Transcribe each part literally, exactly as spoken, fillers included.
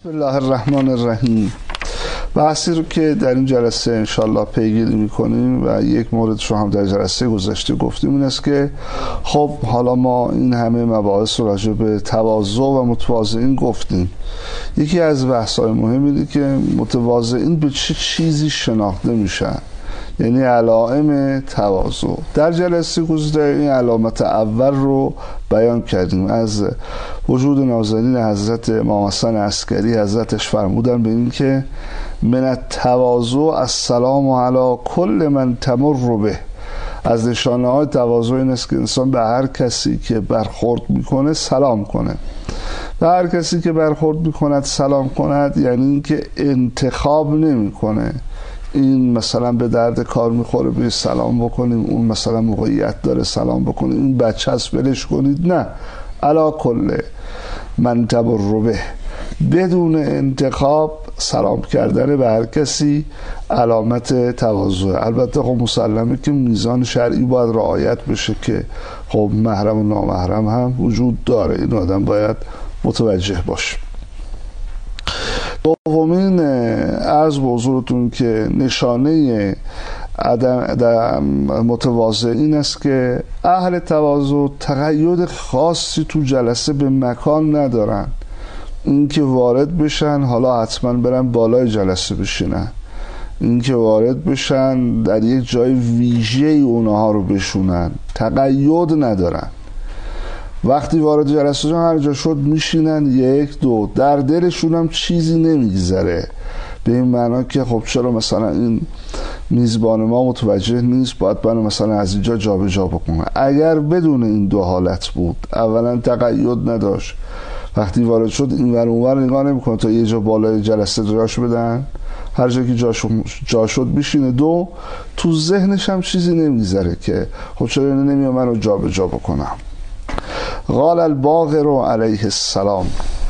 بسم الله الرحمن الرحیم. بحثی رو که در این جلسه انشالله پیگیری میکنیم و یک موردش رو هم در جلسه گذشته گفتیم این است که خب حالا ما این همه مباحث رو راجع به تواضع و متواضعین گفتیم. یکی از بحث‌های مهم اینه که متواضعین به چه چیزی شناخته میشن، یعنی علائم تواضع. در جلسه گذشته این علامت اول رو بیان کردیم، از وجود نازنین حضرت امام حسن عسکری حضرتش فرمودن به این که من التواضع السلام علی کل من تمر به. از نشانه های تواضع این است که انسان به هر کسی که برخورد میکنه سلام کنه. به هر کسی که برخورد میکند سلام کند، یعنی اینکه انتخاب نمیکنه این مثلا به درد کار میخوره به سلام بکنیم، اون مثلا موقعیت داره سلام بکنیم، این بچه هست بلش کنید، نه، علا کل من تبر به، بدون انتخاب سلام کردن به هر کسی علامت تواضع. البته خب مسلمه که میزان شرعی باید رعایت بشه که خب محرم و نامحرم هم وجود داره، این آدم باید متوجه باشه. دومین عرض به حضورتون که نشانه عدم متواضع این است که اهل تواضع تقید خاصی تو جلسه به مکان ندارن، این که وارد بشن حالا حتما برن بالای جلسه بشینن، این که وارد بشن در یک جای ویژه اونها رو بشونن، تقید ندارن. وقتی وارد جلسه جان هر جا شد میشینن یک دو، در دلشون هم چیزی نمیگذره به این معنا که خب چرا مثلا این میزبان ما متوجه نیست، باید منو مثلا از اینجا جا به جا بکنه. اگر بدون این دو حالت بود، اولا تقید نداشت، وقتی وارد شد این ور اون ور نگاه نمیکنه تا یه جا بالای جلسه جاش بدن، هر جا که جاش جا شد بشینه. دو، تو ذهنش هم چیزی نمیگذره که خب چرا اینو نمیام منو جا به جا بکنم. قال الباقر علیه السلام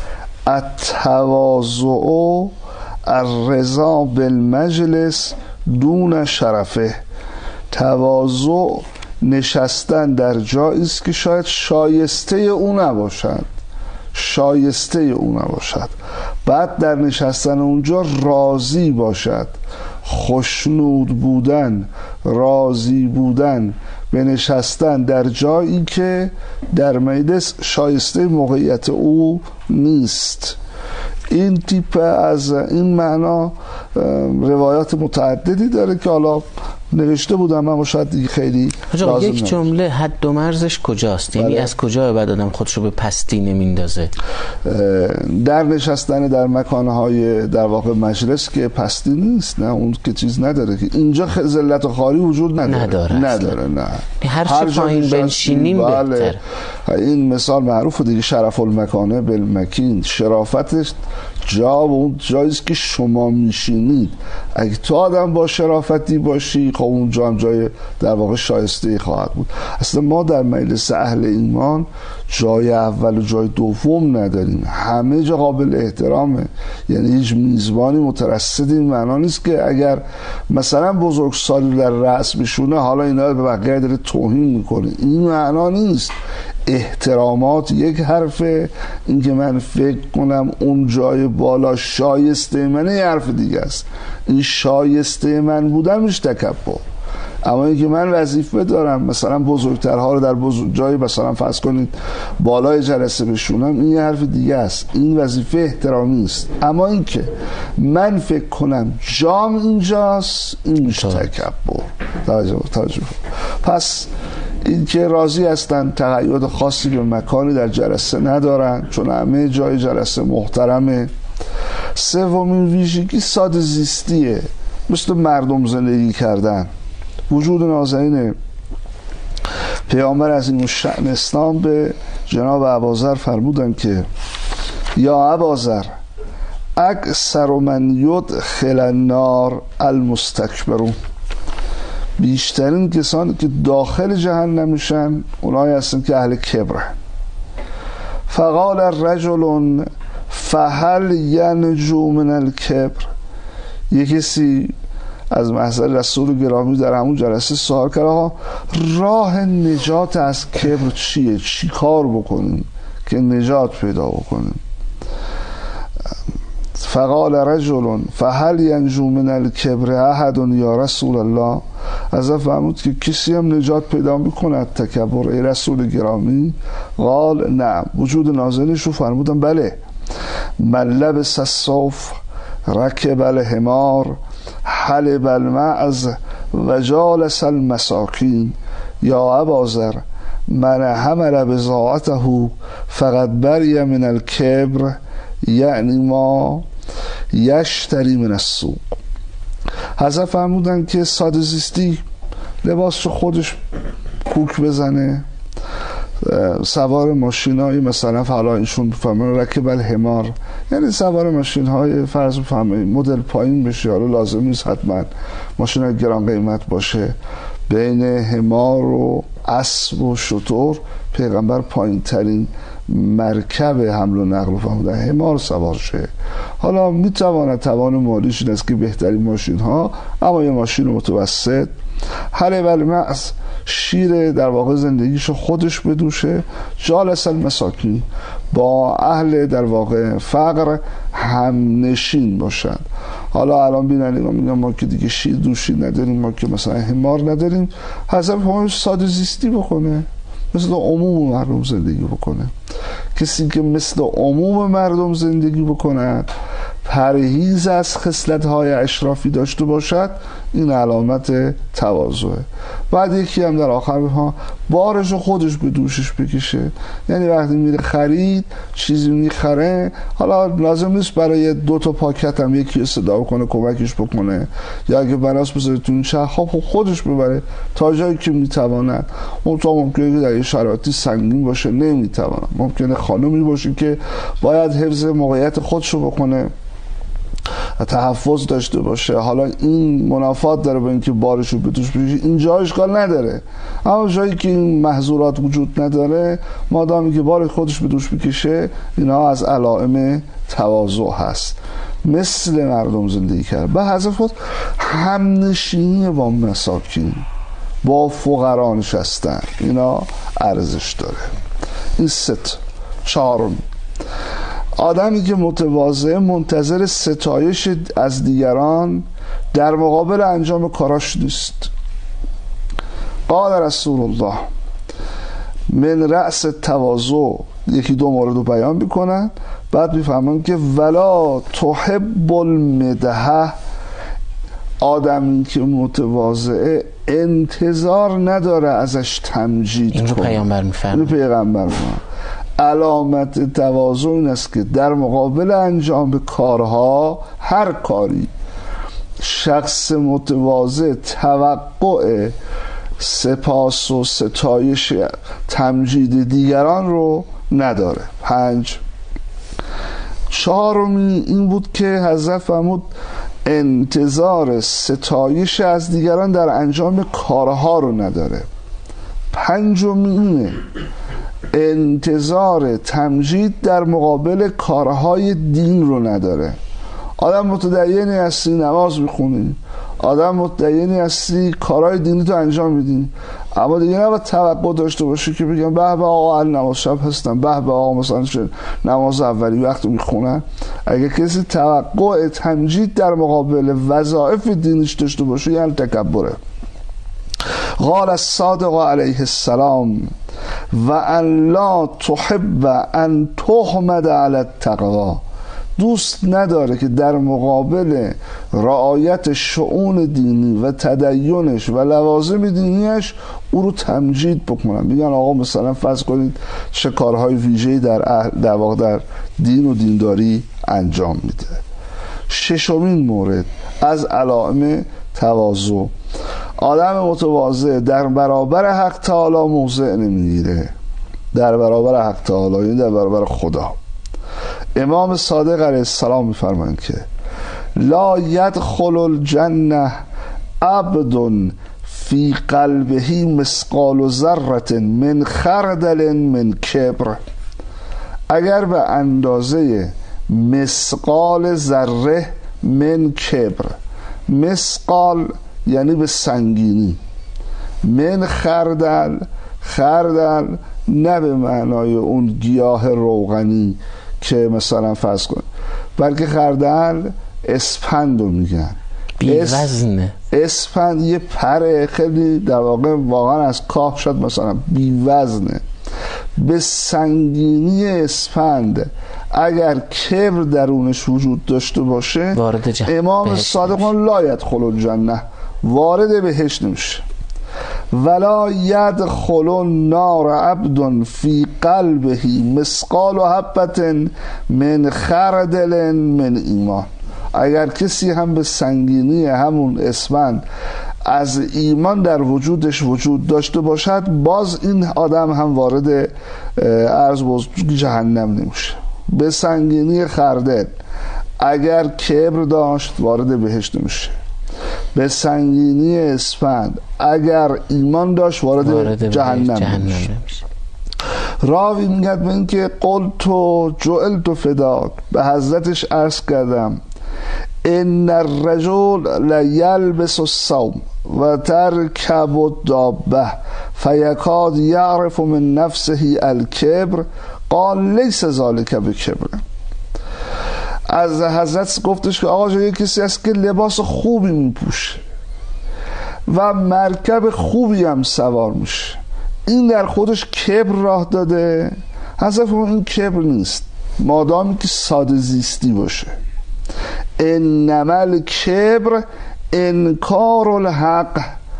التواضع الرضا بالمجلس دون شرفه. تواضع نشستن در جایی است که شاید شایسته او نباشد، شایسته او نباشد، بعد در نشستن اونجا راضی باشد. خوشنود بودن، راضی بودن به نشستن در جایی که در مجلس شایسته موقعیت او نیست. این تیپ از این معنا روایات متعددی داره که حالا نوشته بودم من شاید دیگه خیلی لازم یک جمله حد و مرزش کجاست؟ یعنی از کجا بعد آدم خودشو به پستی نمیندازه؟ در نشستن در مکانهای در واقع مجلس که پستی نیست، نه اون که چیز نداره که اینجا ذلت و خواری وجود نداره، نداره, نداره نه هر چی پایین بنشینیم بهتر. این مثال معروف دیگه، شرف المکانه بالمکین، شرافتش جا و اون جاییست که شما میشینید. اگه تو آدم با شرافتی باشی خب اون جا هم جای در واقع شایسته خواهد بود. اصلا ما در مجلس اهل ایمان جای اول و جای دوم نداریم، همه جا قابل احترامه. یعنی هیچ میزبانی مترصد این معنا نیست که اگر مثلا بزرگسالی در رأس بشونه حالا اینا به بقیه داره توهین میکنه، این معنا نیست. احترامات یک حرفه، این که من فکر کنم اون جای بالا شایسته منه یه حرف دیگه است. این شایسته من بودن میشه تکبر. اما اینکه من وظیفه دارم مثلا بزرگترها رو در بزرگ جای مثلا فرض کنید بالای جلسه بشونم، این یه حرف دیگه است، این وظیفه احترامی است. اما اینکه من فکر کنم جام اینجاست، این میشه تکبر. توجه توجه. پس این که راضی هستن، تقید خاصی به مکانی در جلسه ندارن چون همه جای جلسه محترمه. سومین ویژگی ساده زیستیه، مثل مردم زندگی کردن. وجود نازنین پیامبر از این شأن اسلام به جناب ابوذر فرمودن که یا ابوذر اکثر من یدخل النار المستکبرون، بیشترین کسانی که داخل جهنم میشن اونایی هستن که اهل کبره. فقال الرجل فهل ینجو من الکبر، یک کسی از محضر رسول گرامی در همون جلسه سوال کرد آقا راه نجات از کبر چیه؟ چی کار بکنیم که نجات پیدا بکنیم؟ فقال رجل فهل ینجو من الکبر احد یا رسول الله. از فرمود که کسی هم نجات پیدا میکند تکبر ای رسول گرامی؟ قال نعم. وجود نازلش رو فرمودن بله. من لبس الصوف رکب الحمار حلب المعز و جالس المساکین یا ابازر من حمل بضاعته فقد بری من الکبر یعنی ما یشتری من السوق. حضرت فرمودن که ساده زیستی لباسشو خودش کوک بزنه، سوار ماشین های مثلا حالا ایشون فرمان رکب الحمار یعنی سوار ماشین های فرض بفرمایید مدل پایین بشه، حالا لازم نیست حتما ماشین های گران قیمت باشه. بین حمار و اسب و شتر پیغمبر پایین ترین مرکب حمل و نقل فرمودن حمار سوار شه. حالا میتواند توان مالیش این است که بهترین ماشین ها، اما یه ماشین متوسط. حلب المعز شیر در واقع زندگیشو خودش بدوشه. جالس المساکین با اهل در واقع فقر هم نشین باشن. حالا الان بینن میگم ما که دیگه شیر دوشی نداریم، ما که مثلا حمار نداریم، حضرت فرمود ساده زیستی بکنه، مثل عموم مردم زندگی بکنه. کسی که مثل عموم مردم زندگی بکند، پرهیز از خصلت‌های اشرافی داشته باشد، این علامت تواضعه. بعد یکی هم در آخر بها بارش رو خودش به دوشش بکشه، یعنی وقتی میره خرید چیزی میخره، حالا لازم نیست برای دو تا پاکت هم یکی صدا کنه کمکش بکنه، یا اگه بناس بذاره تو این چرخ خودش ببره تا جایی که میتواند. اون تا ممکنه در یه شرایطی سنگین باشه نمیتواند، ممکنه خانمی باشه که باید حفظ موقعیت خودشو بکنه، تحفظ داشته باشه، حالا این منافات داره با اینکه بارشو به دوش بکشه، اینجا اشکال نداره. اما جایی که این محظورات وجود نداره، مادامی که بارش خودش به دوش بکشه، اینا از علائم تواضع هست. مثل مردم زندگی کرد. به حضرت همنشینی با مساکین، با فقرا نشستن، اینا ارزش داره. این ست. چهارم، آدمی که متواضع منتظر ستایش از دیگران در مقابل انجام کاراش نیست. قال رسول الله من رأس تواضع، یکی دو مورد رو بیان میکنن، بعد میفهمن که ولا تحب المدحه، آدمی که متواضع انتظار نداره ازش تمجید کنه. این رو پیامبر میفهمن. این پیغمبر میفهمن. علامت تواضع این است که در مقابل انجام کارها، هر کاری، شخص متواضع توقع سپاس و ستایش تمجید دیگران رو نداره. پنج. چهارمی این بود که حضرت فرمود انتظار ستایش از دیگران در انجام کارها رو نداره. پنجمی اینه انتظار تمجید در مقابل کارهای دین رو نداره. آدم متدینی هستی، نماز میخونی، آدم متدینی هستی، کارهای دینی تو انجام میدی، اما دیگه نباید توقع داشته باشی که بگم به به آقا اهل نماز شب هستن، به به آقا مثلا نماز اولی وقت میخونن. اگه کسی توقع تمجید در مقابل وظایف دینیش داشته باشه، یعنی تکبره. قال الصادق علیه السلام و ان لا تحب ان تحمد علی التقوا، دوست نداره که در مقابل رعایت شؤون دینی و تدینش و لوازم دینیش او رو تمجید بکنن، بگن آقا مثلا فرض کنید چه کارهای ویژه‌ای در در واقع در دین و دینداری انجام میده. ششمین مورد از علائم تواضع، آدم متواضع در برابر حق تعالی موضع نمیگیره، در برابر حق تعالی یعنی در برابر خدا. امام صادق علیه السلام میفرمایند که لا يدخل الجنه عبد فی قلبه مثقال ذره من خردل من کبر، اگر به اندازه مثقال ذره من کبر، مثقال یعنی به سنگینی، من خردل، خردل نه به معنای اون گیاه روغنی که مثلا فرض کن بلکه خردل اسپند رو میگن. بی وزنه. اسپند یه پره خیلی در واقع واقعا از کاه شد مثلا بی وزنه. به سنگینی اسپند اگر کبر درونش وجود داشته باشه وارد جهنم امام صادق لا يدخل الجنه، وارد بهشت نمیشه. ولا يدخل النار عبد في قلبه مثقال حبة من خردل من ایمان. اگر کسی هم به سنگینی همون اسپند از ایمان در وجودش وجود داشته باشد، باز این آدم هم وارد عرض بزرگ جهنم نمیشه. به سنگینی خردل اگر کبر داشت وارد بهشت نمیشه. به سنگینی اسپند اگر ایمان داشت وارد, وارد جهنم, جهنم نمیشه. راوی میگه به این که قلت و جعلت فداک، به حضرتش عرض کردم ان الرجل لیلبس الصوم و ترکب الدابه فیکاد یعرف من نفسه الکبر قال لیس ذلک بکبر. از حضرت گفتش که آقا یه کسی هست که لباس خوبی میپوشه و مرکب خوبی هم سوار میشه، این در خودش کبر راه داده؟ حضرت این کبر نیست، مادامی که ساده زیستی باشه. انما الکبر انکار الحق.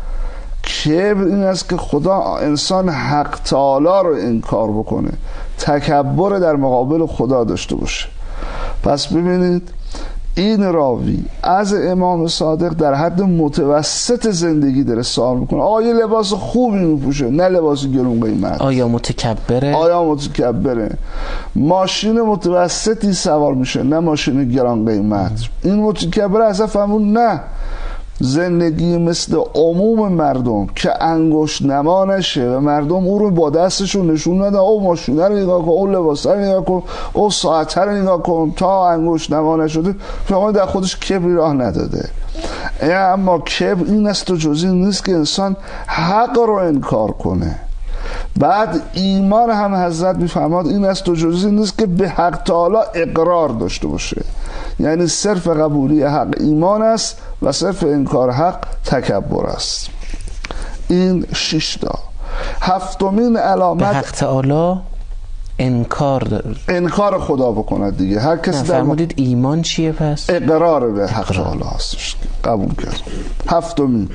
کبر این است که خدا انسان حق تعالی رو انکار بکنه، تکبر در مقابل خدا داشته باشه. پس ببینید این راوی از امام صادق در حد متوسط زندگی داره سوال میکنه. آیا لباس خوبی میپوشه؟ نه لباس گرون قیمت. آیا متکبره؟ آیا متکبره؟ ماشین متوسطی سوار میشه، نه ماشین گران قیمت. این متکبره اصلا فهمون نه زندگی مثل عموم مردم که انگشت نما نشه و مردم او رو با دستشون نشون ندن او ماشین رو نگاه کن، او لباس رو نگاه کن، او ساعت رو نگاه کن، تا انگشت نما نشده فهمان در خودش کبری راه نداده. اما کبر این است و جزئی نیست که انسان حق رو انکار کنه. بعد ایمان هم حضرت میفرماد این است و جزئی نیست که به حق تعالی اقرار داشته باشه، یعنی صرف قبولی حق ایمان است و صرف انکار حق تکبر است. این شش تا. هفتمین علامت به حق تعالی انکار داره، انکار خدا بکند دیگه. هر کسی در فرمودید ایمان چیه پس؟ اقرار به حق تعالی هستش، قبول کرد. هفتمین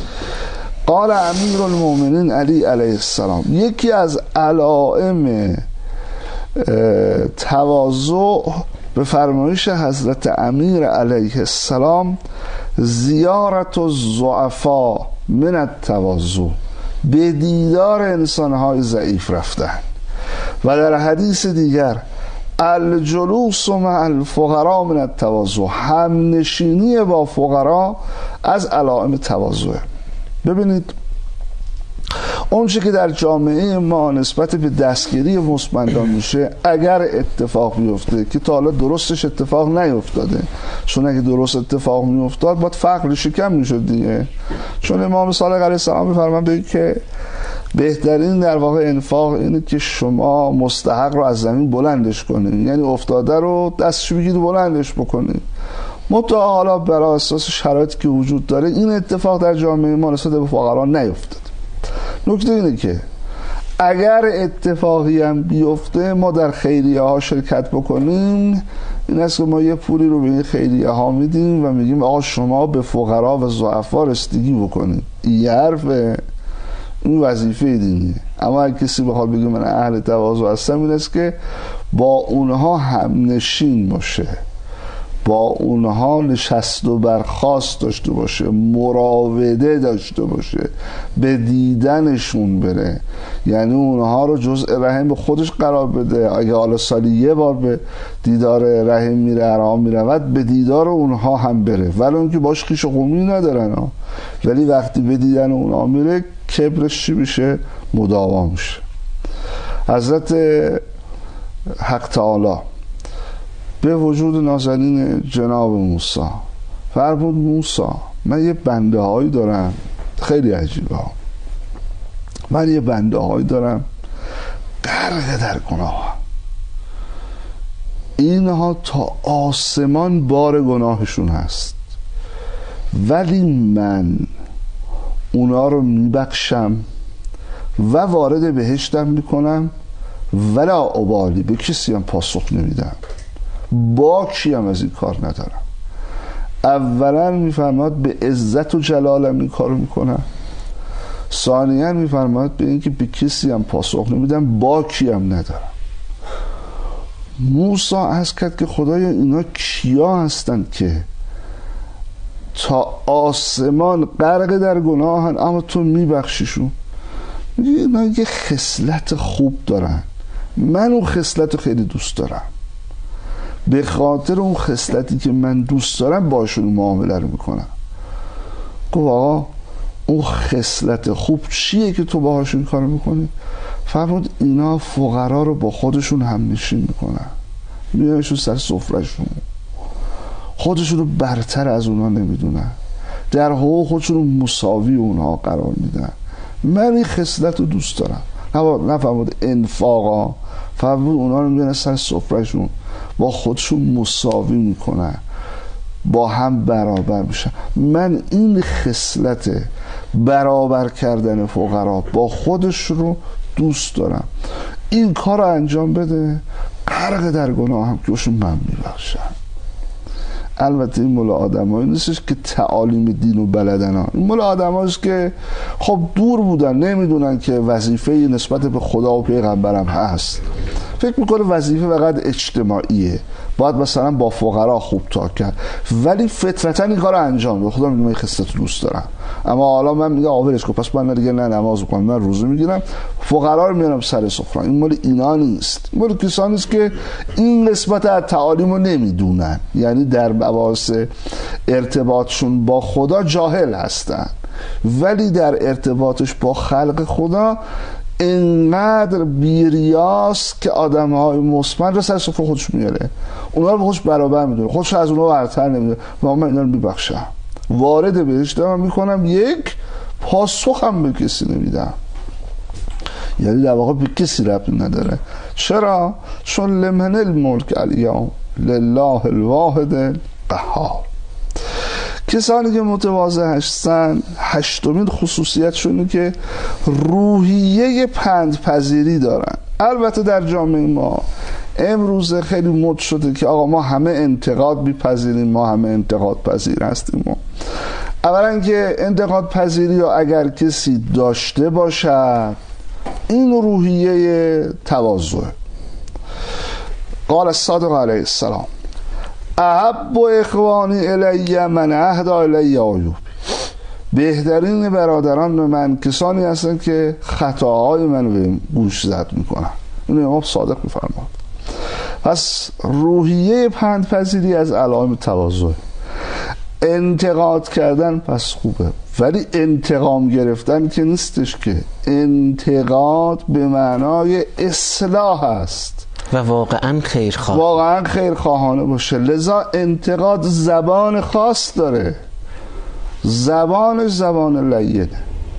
قال امیر المؤمنین علی علیه السلام، یکی از علائم تواضع به فرمایش حضرت امیر علیه السلام زیارت الضعفا من التواضع، به دیدار انسانهای ضعیف رفتن. و در حدیث دیگر الجلوس مع الفقراء من التواضع، هم نشینی با فقرا از علائم تواضع. ببینید اون چه که در جامعه ما نسبت به دستگیری مستمندان میشه، اگر اتفاق بیفته که تا حالا درستش اتفاق نیفتاده، چون اگه درست اتفاق میافتاد باید فقر شکم میشد دیگه. چون امام صادق علیه السلام میفرمایند که بهترین در واقع انفاق اینه که شما مستحق رو از زمین بلندش کنید، یعنی افتاده رو دستش بگید و بلندش بکنید. متا حالا برای اساس شرایطی که وجود داره این اتفاق در جامعه ما نسبت به فقرا نیفتاد. نکته اینه که اگر اتفاقی هم بیفته ما در خیریه ها شرکت بکنیم، این است که ما یه پولی رو به این خیریه ها میدیم و میگیم آقا شما به فقرا و ضعفا رسیدگی بکنید. این حرف این وظیفه دینیه. اما اگه کسی بخواد بگه من اهل تواضع هستم، این است که با اونها هم نشین باشه، با اونها نشست و برخاست داشته باشه، مراوده داشته باشه، به دیدنشون بره، یعنی اونها رو جزء رحم به خودش قرار بده. اگه حالا سالی یه بار به دیدار رحم میره ارام میرود، به دیدار اونها هم بره، ولی اون که باش خویش و قومی ندارن ها. ولی وقتی به دیدن اونها میره کبرش چی میشه؟ مداوم میشه. حضرت حق تعالی به وجود نازنین جناب موسی فرمود موسی من یه بنده هایی دارم، خیلی عجیبه ها، من یه بنده هایی دارم غرق در گناه، اینها تا آسمان بار گناهشون هست، ولی من اونا رو میبخشم و وارد بهشتم میکنم، ولا ابالی، به کسی هم پاسخ نمیدم، با کی هم از این کار ندارم. اولا میفرماد به عزت و جلالم این کارو میکنم، ثانیا میفرماد به اینکه به کسی هم پاسخ نمیدم، با کی هم ندارم. موسی عرض کرد که خدایا اینا کیا هستند که تا آسمان غرق در گناهن اما تو میبخشیشون؟ میگه اینا یه خصلت خوب دارن، من اون خصلت رو خیلی دوست دارم، به خاطر اون خصلتی که من دوست دارم باشون معامله رو میکنم. گفت آقا اون خصلت خوب چیه که تو باهاشون کار میکنی؟ فرمود اینا فقرا رو با خودشون هم نشین میکنن، میارشون سر سفرهشون، خودشون رو برتر از اونا نمیدونن، در حقوق خودشون رو مساوی اونها قرار میدن. من این خصلت رو دوست دارم. نفرمود انفاقا، فرمود اونا رو میارن سر سفرهشون، با خودشون مساوی میکنن، با هم برابر میشن. من این خصلت برابر کردن فقرا با خودش رو دوست دارم. این کار رو انجام بده، غرق در گناه هم که باشون من میبخشم. البته این مال آدمایی نیستش که تعالیم دین و بلدن ها. این مال آدماییست که خب دور بودن، نمیدونن که وظیفه نسبت به خدا و پیغمبرم هست، فکر میکنه وظیفه فقط اجتماعیه، باید مثلا با فقرا خوب تا کرد، ولی فطرتا این کار رو انجام بده. خدا میگه من خصلت رو دوست دارم، اما حالا من میگم آورش کن، پس من دیگه نه نماز بکنم نه روزه میگیرم، فقرا رو میارم سر سفره. این مال اینا نیست، این مال کسانی است که این قسمت از تعالیم رو نمیدونن، یعنی در مباحث ارتباطشون با خدا جاهل هستن، ولی در ارتباطش با خلق خدا اینقدر بیریاس که آدم های مصمم رو سر سفره خودش میاره، اونا رو به خودش برابر میدونه، خودش از اونا برتر نمیدونه و من اینا رو میبخشم، وارد بهشت هم میکنم، یک پاسخ هم به کسی نمیدم. یعنی در واقع به کسی ربطی نداره. چرا؟ چون لمن الملک الیوم لله الواحد القهار. کسانی که متواضع هستن، هشتمین خصوصیتشونه که روحیه پندپذیری دارن. البته در جامعه ما امروز خیلی مد شده که آقا ما همه انتقاد میپذیریم، ما همه انتقاد پذیر هستیم. اولا که انتقاد پذیری رو اگر کسی داشته باشد، این روحیه تواضع. قال الصادق علیه السلام احب و اخوانی الی من اهدا الی آیوب. بهترین برادران من کسانی هستند که خطاهای من به گوش زد میکنن. این امام صادق میفرماد. پس روحیه پندپذیری از علائم تواضع. انتقاد کردن پس خوبه، ولی انتقام گرفتن که نیستش، که انتقاد به معنای اصلاح است و واقعا خیرخواه، واقعا خیرخواهانه باشه. لذا انتقاد زبان خاص داره، زبانش زبان لینه،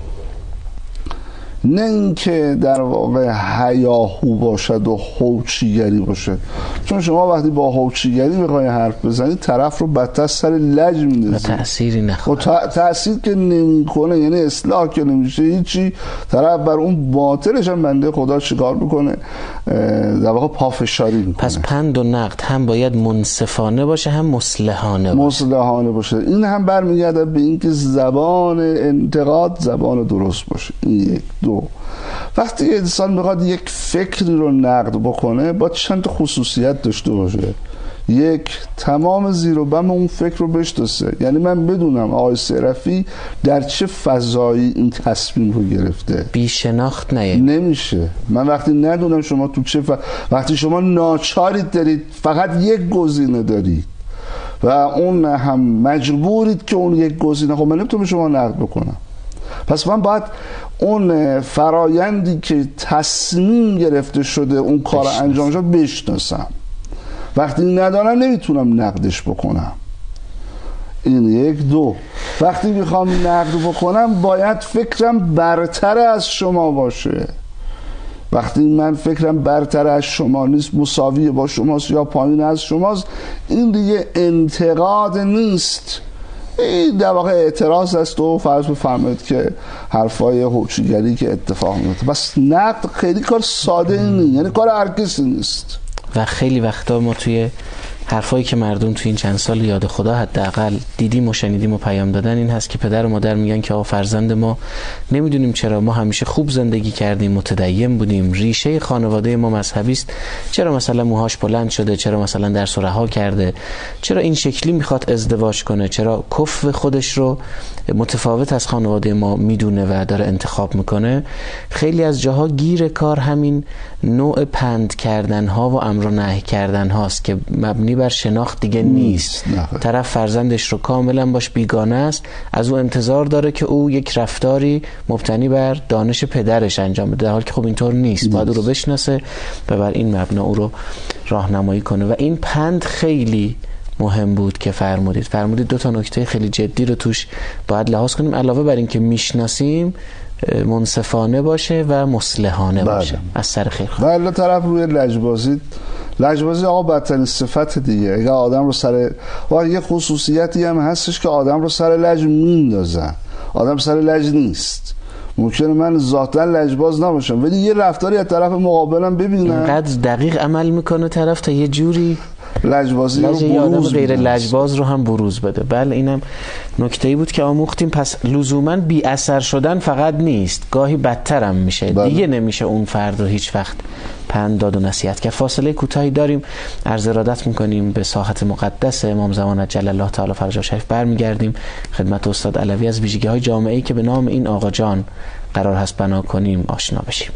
نه اینکه در واقع هیاهو باشد و هوچیگری باشه. چون شما وقتی با هوچیگری میخوای حرف بزنید، طرف رو بدتر سر لج میندازی و تأثیری نخواد، و تأثیر که نمیکنه، یعنی اصلاح که نمیشه هیچی، طرف بر اون باطلش هم بنده خدا چیکار میکنه؟ در واقع پافشاری میکنه. پس پند و نقد هم باید منصفانه باشه، هم مصلحانه باشه. مصلحانه باشه. این هم برمیگرده به اینکه زبان انتقاد زبان درست باشه. این یک. دو، وقتی انسان میخواد یک فکری رو نقد بکنه، باید چند خصوصیت داشته باشه. یک، تمام زیر و بم اون فکر رو بشناسه، یعنی من بدونم آقای صرفی در چه فضایی این تصمیم رو گرفته. بی شناخت نه نمیشه. من وقتی ندونم شما تو چه ف... وقتی شما ناچارید دارید فقط یک گزینه دارید و اون هم مجبورید که اون یک گزینه، خب من نمیتونم شما نقد بکنم. پس من باید اون فرایندی که تصمیم گرفته شده اون کار انجام شد بشناسم. وقتی ندارم نمیتونم نقدش بکنم. این یک. دو، وقتی میخوام نقد بکنم باید فکرم برتر از شما باشه. وقتی من فکرم برتر از شما نیست، مساوی با شماست یا پایین از شماست، این دیگه انتقاد نیست، این در واقع اعتراض است و فرض بفرمایید که حرفای هوچیگری که اتفاق میفته. بس نقد خیلی کار ساده نیست، یعنی کار هر کسی نیست. و خیلی وقتا ما توی حرفایی که مردم توی این چند سال یاد خدا حداقل دیدیم و شنیدیم و پیام دادن این هست که پدر و مادر میگن که آقا فرزند ما نمیدونیم چرا ما همیشه خوب زندگی کردیم، متدین بودیم، ریشه خانواده ما مذهبی است، چرا مثلا موهاش بلند شده، چرا مثلا درس و رها کرده، چرا این شکلی میخواد ازدواج کنه، چرا کفو خودش رو متفاوت از خانواده ما میدونه و داره انتخاب میکنه. خیلی از جاها گیر کار همین نوع پند کردن ها و امر و نهی کردن هاست که مبنی بر شناخت دیگه نیست. طرف فرزندش رو کاملا باش بیگانه است، از او انتظار داره که او یک رفتاری مبتنی بر دانش پدرش انجام بده، در حالی که خب اینطور نیست. باید او رو بشناسه و بر این مبنا او رو راهنمایی کنه. و این پند خیلی مهم بود که فرمودید فرمودید دو تا نکته خیلی جدی رو توش باید لحاظ کنیم، علاوه بر این که میشناسیم منصفانه باشه و مصلحانه باشه. از سر خیر خواهد. بله، طرف روی لجبازی لجبازی آقا بدترین صفت دیگه. اگه آدم رو سر و یه خصوصیتی هم هستش که آدم رو سر لج میندازن. آدم سر لج نیست. ممکنه من ذاتاً لجباز نباشم ولی یه رفتاری از طرف مقابلم ببینم اینقدر دقیق عمل میکنه طرف تا یه جوری لجبازی رو بروز غیر لجباز رو هم بروز بده. بله، اینم نکته‌ای بود که آموختیم. پس لزوماً بی اثر شدن فقط نیست، گاهی بدتر هم میشه. بله. دیگه نمیشه اون فرد رو هیچ وقت پند داد و نصیحت کرد. فاصله کوتاهی داریم، عرض ارادت میکنیم به ساحت مقدس امام زمان عجل الله تعالی فرجه شریف، برمیگردیم خدمت استاد علوی از ویژگی‌های جامعه‌ای که به نام این آقا جان قرار هست بنا کنیم آشنا بشیم.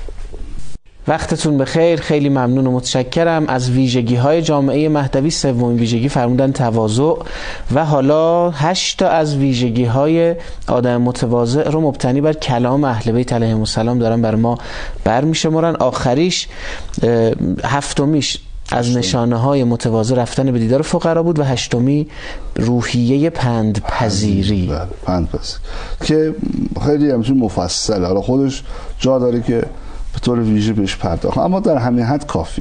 وقتتون بخیر، خیلی ممنون و متشکرم. از ویژگی‌های جامعه مهدوی سومین ویژگی فرمودن تواضع و حالا هشت تا از ویژگی‌های آدم متواضع رو مبتنی بر کلام اهل بیت علیهم السلام دارن بر ما برمی‌شمارن. آخریش هفتمیش از نشانه‌های متواضع رفتن به دیدار فقرا بود و هشتمی روحیه پندپذیری. بله، پندپذیری که خیلی همچین مفصل، حالا خودش جا داره که به طور ویژه بهش پرداخت، اما در همین حد کافیه.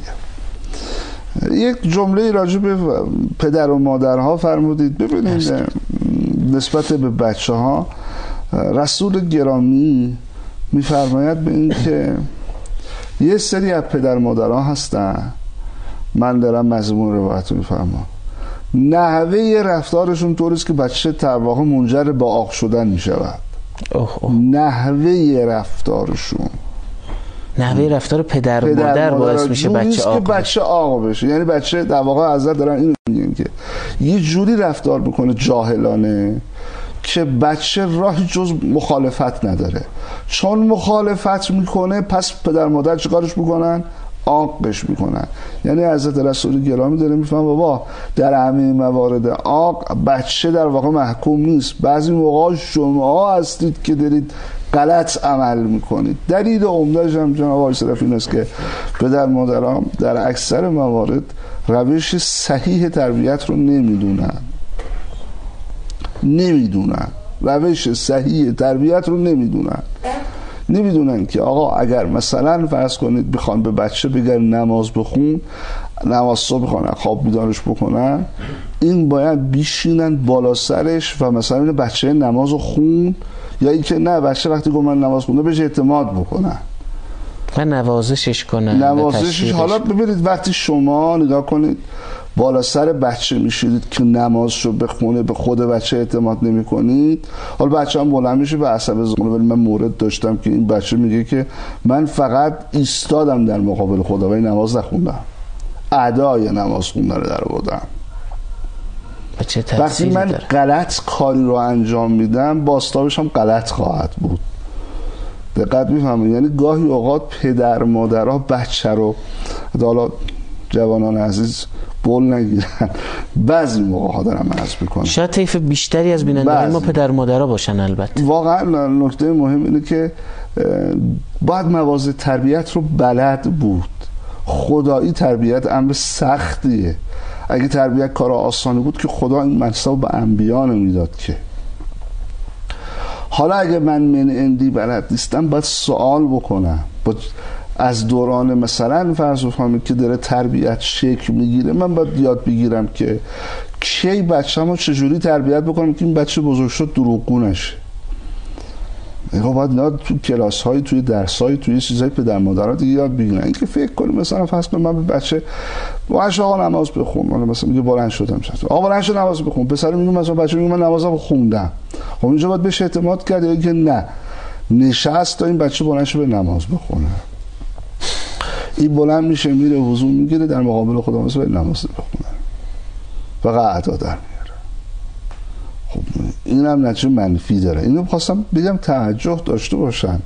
یک جمله راجع به پدر و مادرها فرمودید. ببینید نسبت به بچه ها رسول گرامی میفرماید به این که یه سری از پدر مادرها هستن، من دارم مضمون روایت رو میفرمام، نحوه رفتارشون طوریست که بچه در واقع منجر به عاق شدن میشود. نحوه رفتارشون، نحوه رفتار پدر, پدر مادر باعث میشه بچه عاق بشه. بچه عاق بشه، یعنی بچه در واقع حضرت دارن اینو میگن که یه جوری رفتار میکنه جاهلانه که بچه راهی جز مخالفت نداره. چون مخالفت میکنه پس پدر مادر چیکارش میکنن؟ عاقش میکنن. یعنی حضرت رسول گرامی داره میفهم بابا در همه موارد عاق بچه در واقع محکوم نیست. بعضی موقع شما هستید که دارید غلط عمل میکنید. دلیل عمده‌اش هم جناب آقای صرفی این است که پدر مادرام در اکثر موارد روش صحیح تربیت رو نمیدونن نمیدونن روش صحیح تربیت رو نمیدونن نمیدونن که آقا اگر مثلا فرض کنید بخوان به بچه بگن نماز بخون، نماز صبح بخونن، خواب بیدارش بکنن، این باید بیشینن بالا سرش و مثلا این بچه نماز رو خون، یا این که نه بچه وقتی گفت من نماز خونده بهش اعتماد بکنن و نوازشش کنن. نوازشش حالا ببینید وقتی شما نگاه کنید بالا سر بچه میشید که نمازشو بخونه، به خود بچه اعتماد نمی کنید. حالا بچه هم بلند میشه به عصبه زونه. ولی من مورد داشتم که این بچه میگه که من فقط ایستادم در مقابل خدا ولی نماز نخوندم، ادای نماز خوندن رو در آوردم. وقتی من داره. غلط کاری رو انجام میدم باستابش هم غلط خواهد بود. دقت میفهمید؟ یعنی گاهی اوقات پدر مادرها بچه رو، حالا جوانان عزیز بول نگیرن، بعضی موقع ها دارم عرض میکنم شاید طیف بیشتری از بینندگان ما پدر مادرها باشن. البته واقعا نکته مهم اینه که باید مواضع تربیت رو بلد بود. خدایی تربیت امر سختیه. اگه تربیت کار آسانی بود که خدا این منصب به انبیا نمیداد که. حالا اگه من من اندی بلد نیستم باید سوال بکنم، باید از دوران مثلا فرض بفرمایید که داره تربیت شکل میگیره، من باید یاد بگیرم که کی بچه‌مو چجوری تربیت بکنم که این بچه بزرگ شد دروغگو نشه. اینا باید یاد تو کلاس‌های، توی درس‌های، توی چیزای پدر مادرها دیگه یاد بگیرن. این که فکر کنیم مثلا فرض کنم من به بچه باشه آقا نماز بخون، من مثلا میگه بلند شدم شد آقا بلند شد نماز بخون، پسر میگه مثلا بچه میگه من نمازم خوندم، خب اینجا باید بهش اعتماد کرد یا که نه نشست تا این بچه بلند شه به نماز بخونه. این بلند میشه میره وضو میگیره در مقابل خدا مثلا نماز بخونه و قعدا در میاره. خب این هم نتیجه منفی داره. اینو خواستم بگم توجه داشته باشن،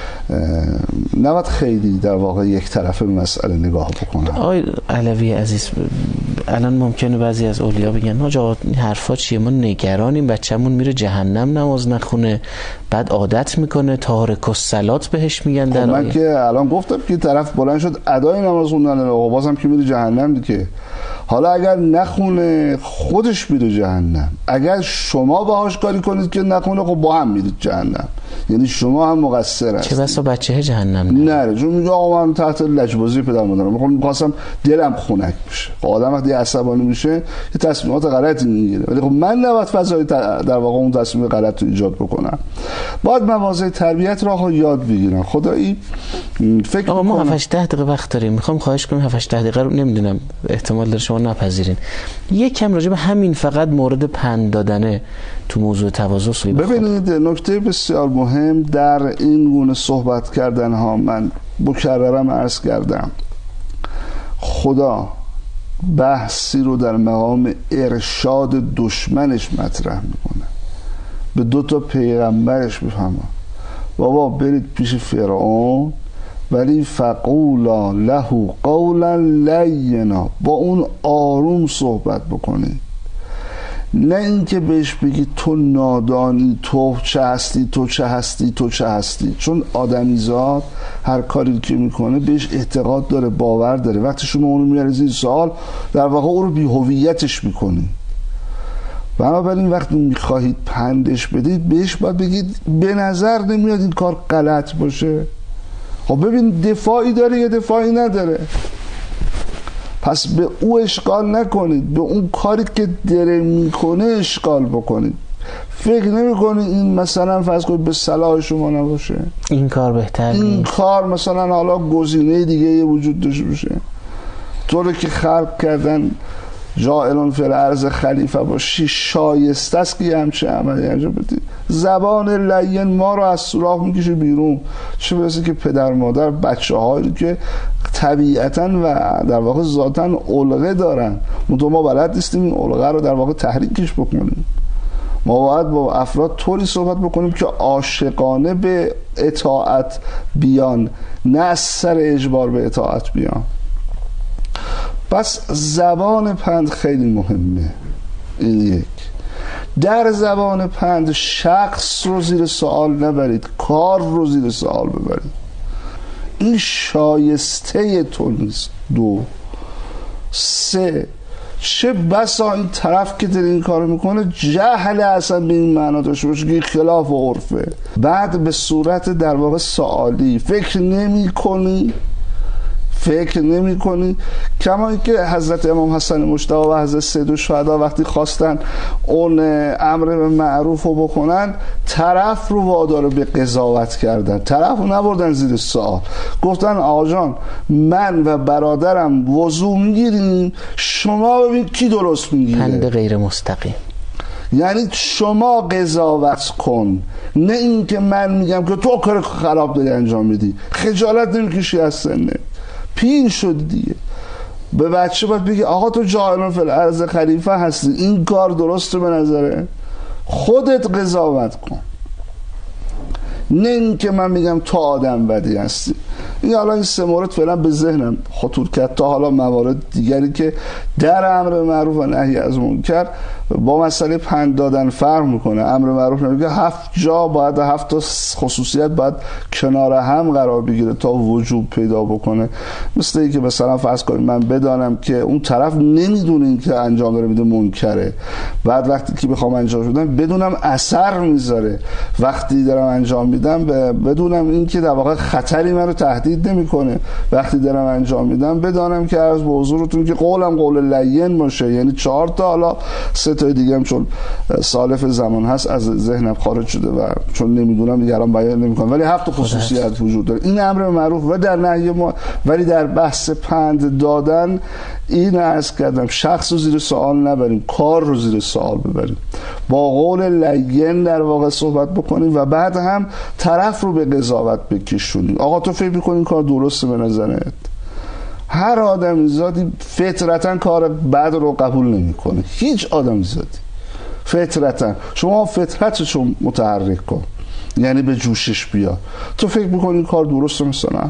نباید خیلی در واقع یک طرفه مسئله نگاه بکنن. آقای علوی عزیز، الان ممکنه بعضی از اولیا بگن آقا این حرفا چیه، ما نگرانیم بچه‌مون میره جهنم نماز نخونه بعد عادت میکنه، تارک الصلات بهش میگن. در من که الان گفتم که طرف بلند شد ادای نماز خوندن آقا بازم که میره جهنم دیگه. حالا اگر نخونه خودش میره جهنم، اگر شما باهاش کاری کنید که نخونه خب با هم میرید جهنم، یعنی شما هم مقصر هستید. چه بسا بچه جهنم نره چون میگه آقا من تحت لجبازی پدر مادرم میخوام می‌خواستم دلم خنک بشه. خب آدم وقتی عصبانی میشه یه تصمیمات غلطی میگیره، ولی خب من نباید فضای در واقع اون تصمیم غلط رو ایجاد بکنم. باید مواضع تربیت را یاد بگیرن. خدایی فکر آقا ما هفت ده دقیقه وقت داریم، میخوام خواهش کنم هفت ده دقیقه رو نمیدونم احتمال داره شما نپذیرین، یک کم راجع به همین فقط مورد پند دادنه تو موضوع تواضع سوی ببینید. نکته بسیار مهم در این گونه صحبت کردن ها، من مکررم عرض کردم، خدا بحثی رو در مقام ارشاد دشمنش مطرح میکنه، به دو تا پیغمبرش بفهمه بابا برید پیش فرعون ولی فقولا له قولا لینا، با اون آروم صحبت بکنید، نه اینکه بهش بگی تو نادانی، تو چه هستی، تو چه هستی، تو چه هستی. چون آدمیزاد هر کاری که میکنه بهش اعتقاد داره، باور داره. وقتی شما اونو میاری زیر سوال در واقع اون رو بی هویتش میکنی. بنابراین وقتی میخواهید پندش بدید بهش باید بگید به نظر نمیاد این کار غلط باشه. خب ببین دفاعی داره یا دفاعی نداره، پس به او اشکال نکنید، به اون کاری که داره میکنه اشکال بکنید. فکر نمی کنید این مثلا فرض کنید به صلاح شما نباشه، این کار بهتر این نیست. کار مثلا حالا گزینه دیگه یه وجود داشته باشه. طوری که خلق کردن جاعلون فی الارض خلیفه باشی، شایسته است که همچه عملی انجام بدی. زبان لین ما رو از سوراخ میکشه بیرون، چه برسه که پدر مادر بچه هایی که طبیعتا و در واقع ذاتاً علقه دارن، منطقه ما بلد نیستیم این علقه رو در واقع تحریکش بکنیم. ما باید با افراد طوری صحبت بکنیم که عاشقانه به اطاعت بیان، نه از سر اجبار به اطاعت بیان. پس زبان پند خیلی مهمه. این یک. در زبان پند شخص رو زیر سوال نبرید، کار رو زیر سوال ببرید. این شایسته تو نیست. دو. سه، چه بسا این طرف که داره این کارو میکنه جهل اصلا به این معنا داشته باشه که خلاف عرفه. بعد به صورت در واقع سوالی فکر نمی کنی فکر نمی کنی کما اینکه حضرت امام حسن مجتبی و حضرت سید الشهدا وقتی خواستن اون امر به معروف رو بکنن، طرف رو وادار به قضاوت کردن، طرف رو نبردن زیر سوال، گفتن آقا جان من و برادرم وضو میگیریم، شما ببین کی درست میگیره. پند غیر مستقیم، یعنی شما قضاوت کن، نه اینکه من میگم که تو کار خراب داری انجام میدی. خجالت نمیکشی از سنه، پیر شدی دیگه. به بچه باید بگی آقا تو جاعلون فی الارض خلیفه هستی، این کار درسته به نظره، خودت قضاوت کن، نه این که من میگم تو آدم بدی هستی. این حالا این سه مورد فعلا به ذهنم خطور کرد، تا حالا موارد دیگری که در امر معروف و نهی از منکر با مسئله پند دادن فرق میکنه. امر معروف نمیگه هفت جا باید هفت تا خصوصیت باید کنار هم قرار بگیره تا وجوب پیدا بکنه. مثل این که مثلا فرض کنیم من بدانم که اون طرف نمیدونه این که انجام داره میده منکره، بعد وقتی که بخوام انجام بدم بدونم اثر میذاره، وقتی دارم انجام میدم میدم بدونم این که در واقع خطری منو تهدید نمیکنه. وقتی دارم انجام میدم بدانم که عرض به حضورتون که قولم قول لین باشه، یعنی چهار تا، حالا سه تا دیگه هم چون سالف زمان هست از ذهنم خارج شده و چون نمیدونم دیگران بیان نمیکنم، ولی هفت خصوصیت وجود داره. این امر معروف و در نهی ما. ولی در بحث پند دادن این عرض کردم شخص رو زیر سوال نبریم، کار رو زیر سوال ببریم، با قول لین در واقع صحبت بکنیم و بعد هم طرف رو به قضاوت بکشونیم. آقا تو فکر می‌کنی این کار درسته به نظرت؟ هر آدمیزادی فطرتاً کار بد رو قبول نمی‌کنه، هیچ آدمیزادی فطرتاً. شما فطرتشو متحرک کن، یعنی به جوشش بیا. تو فکر می‌کنی این کار درسته مثلا؟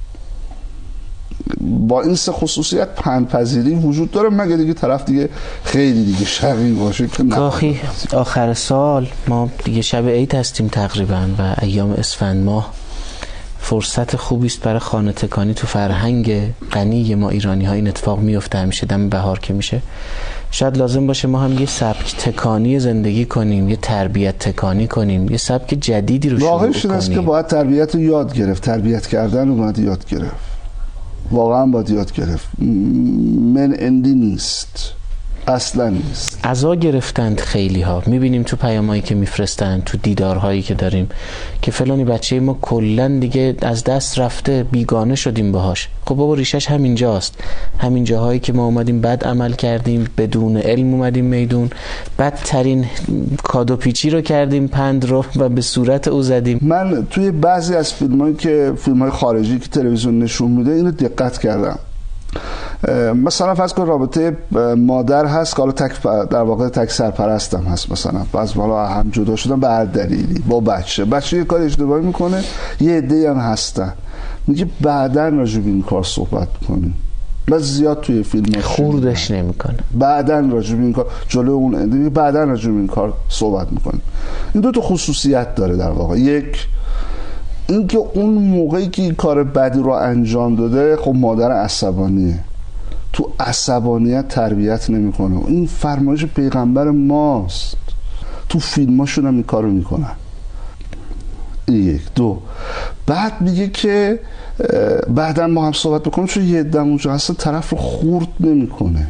با این سه خصوصیت پندپذیری وجود داره، مگه دیگه طرف دیگه خیلی دیگه شقی باشه که گاهی آخر سال ما دیگه شب عید هستیم تقریبا و ایام اسفند ماه فرصت خوبی است برای خانه تکانی تو فرهنگ غنی ما ایرانی ها. این اتفاق میفته همیشه دم بهار که میشه. شاید لازم باشه ما هم یه سبک تکانی زندگی کنیم، یه تربیت تکانی کنیم، یه سبک جدیدی رو شروع کنیم. راهش این است که باید تربیت رو یاد گرفت، تربیت کردن رو باید یاد گرفت، واقعا باید یاد گرفت. من اندی نیست، اصلا نیست. عزا گرفتند خیلی ها، میبینیم تو پیامایی که میفرستند، تو دیدارهایی که داریم که فلانی بچه ما کلن دیگه از دست رفته، بیگانه شدیم باهاش. خب بابا ریشش همین جاست، همین جاهایی که ما اومدیم بد عمل کردیم، بدون علم اومدیم میدون، بدترین کادو پیچی رو کردیم، پند رو و به صورت او زدیم. من توی بعضی از فیلمایی که فیلمای خارجی که تلویزیون نشون میده اینو دقت کردم. مثلا فرض کن رابطه مادر هست که حالا تک در واقع تک سرپرستم هست، مثلا بعض حالا هم جدا شدن به هر دلیلی با بچه بچه یه کار اشتباهی میکنه، یه عده‌ای هم هستن میگه بعداً راجع به این کار صحبت کنیم. من زیاد توی فیلم خوردش نمیکنه، بعداً راجع به این کار جلو اون عده بعداً راجع به این کار صحبت میکنیم. این دو تا خصوصیت داره در واقع. یک اینکه اون موقعی که این کار بدی رو انجام داده خب مادر عصبانیه، تو عصبانیت تربیت نمیکنه. این فرمایش پیغمبر ماست، تو فیلماشون هم این کارو میکنن. یک دو بعد میگه که بعدا ما هم صحبت بکنیم چون یه عده اونجا هست طرف رو خورد نمیکنه.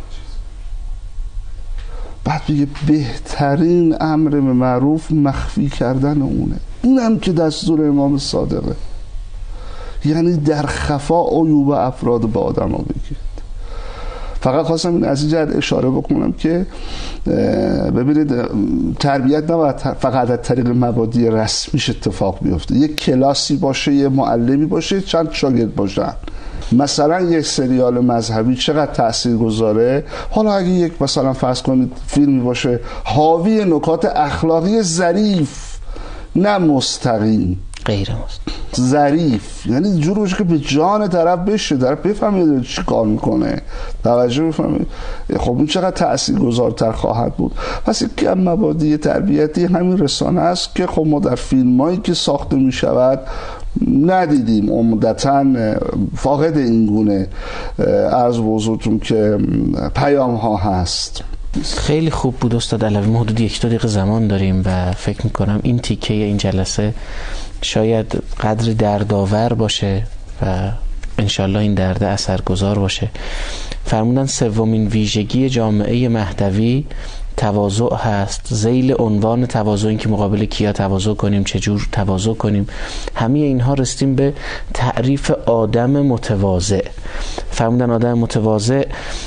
بعد میگه بهترین امر معروف مخفی کردن اونه. این هم که دستور امام صادقه، یعنی در خفا عیوب افراد به آدم ها بگید. فقط خواستم این از این جهت اشاره بکنم که ببینید تربیت نباید فقط از طریق مبادی رسمیش اتفاق بیفته. یک کلاسی باشه، یه معلمی باشه، چند شاگرد باشن. مثلا یک سریال مذهبی چقدر تأثیر گذاره. حالا اگه یک مثلا فرض کنید فیلمی باشه حاوی نکات اخلاقی ظریف، نه مستقیم، غیر مستقیم، ظریف، یعنی جور باشه که به جان طرف بشه، طرف بفهمید چی کار میکنه، توجه بفهمید. خب این چقدر تاثیرگذارتر خواهد بود. پس یک مبادی تربیتی همین رسانه است که خب ما در فیلمایی که ساخته میشود ندیدیم، عمدتاً فاقد این گونه عرض به حضورتون که پیام ها هست. خیلی خوب بود استاد علوی. ما حدود یک دو دقیقه زمان داریم و فکر میکنم این تیکه این جلسه شاید قدر دردآور باشه و انشالله این درد اثرگذار باشه. فرمودن سومین ویژگی جامعه مهدوی تواضع هست. ذیل عنوان تواضع، این که مقابل کیا تواضع کنیم، چجور تواضع کنیم، همه اینها رسیدیم به تعریف آدم متواضع. فرمودن آدم متواضع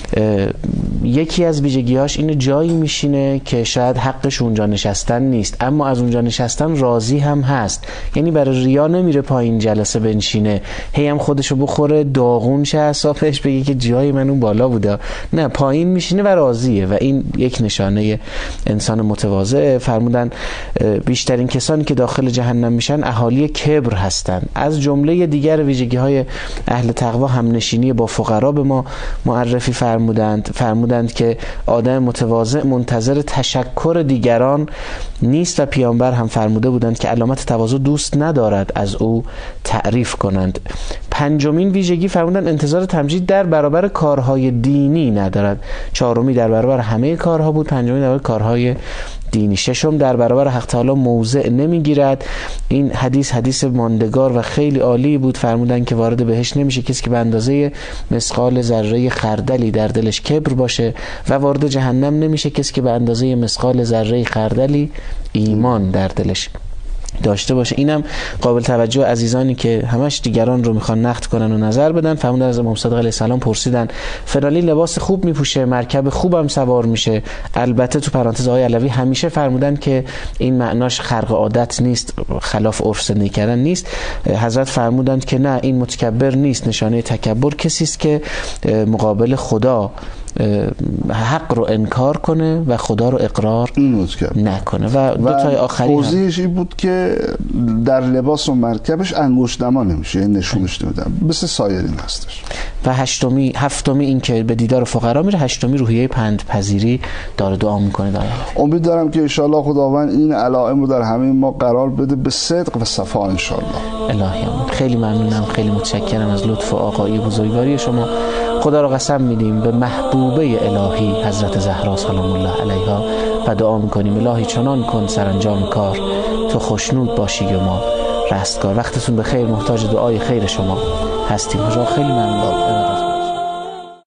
یکی از ویژگی‌هاش اینه جایی میشینه که شاید حقش اونجا نشستن نیست، اما از اونجا نشستن راضی هم هست. یعنی برای ریا نمیره پایین جلسه بنشینه هی هم خودشو بخوره داغون شه اعصابش بگه که جای من اون بالا بوده، نه، پایین میشینه و راضیه و این یک نشانه انسان متواضع. فرمودن بیشترین کسانی که داخل جهنم میشن اهالی کبر هستند. از جمله دیگر ویژگی‌های اهل تقوا هم نشینی با فقرا به ما معرفی فرمودند. فرمودند که آدم متواضع منتظر تشکر دیگران نیست و پیامبر هم فرموده بودند که علامت تواضع دوست ندارد از او تعریف کنند. پنجمین ویژگی فرمودن انتظار تمجید در برابر کارهای دینی ندارد. چهارمی در برابر همه کارها بود، پنجمی در برابر کارهای دینی. ششم در برابر حق تعالی موضع نمیگیرد. این حدیث حدیث ماندگار و خیلی عالی بود. فرمودن که وارد بهشت نمیشه کسی که به اندازه مثقال ذره خردلی در دلش کبر باشه و وارد جهنم نمیشه کسی که به اندازه مثقال ذره خردلی ایمان در دلش داشته باشه. اینم قابل توجه عزیزانی که همش دیگران رو میخوان نقد کنن و نظر بدن. فرمودن از امام صادق علیه السلام پرسیدن فلانی لباس خوب میپوشه، مرکب خوبم سوار میشه. البته تو پرانتز آقای علوی همیشه فرمودن که این معناش خرق عادت نیست، خلاف عرف زندگی کردن نیست. حضرت فرمودند که نه، این متکبر نیست، نشانه تکبر کسی است که مقابل خدا حق رو انکار کنه و خدا رو اقرار نکنه. و دو تای آخری توضیحش این بود که در لباس و مرکبش انگشت نما نمیشه، این نشونش نمیدن، مثل سایرین هستش. و هشتمی هفتمی این که به دیدار فقرا میره. هشتمی روحیه پندپذیری داره دعا میکنه. داره امید دارم که انشالله خداوند این علائم رو در همه ما قرار بده به صدق و صفا انشالله. الهی آمین. خیلی ممنونم، خیلی متشکرم از لطف و آقایی بزرگواری شما. خدا رو قسم میدیم به محبوبه الهی حضرت زهرا سلام الله علیها و دعا میکنیم الهی چنان کن سرانجام کار تو خوشنود باشی و ما رستگار. وقتتون به خیر، محتاج دعای خیر شما هستیم. خیلی ممنون.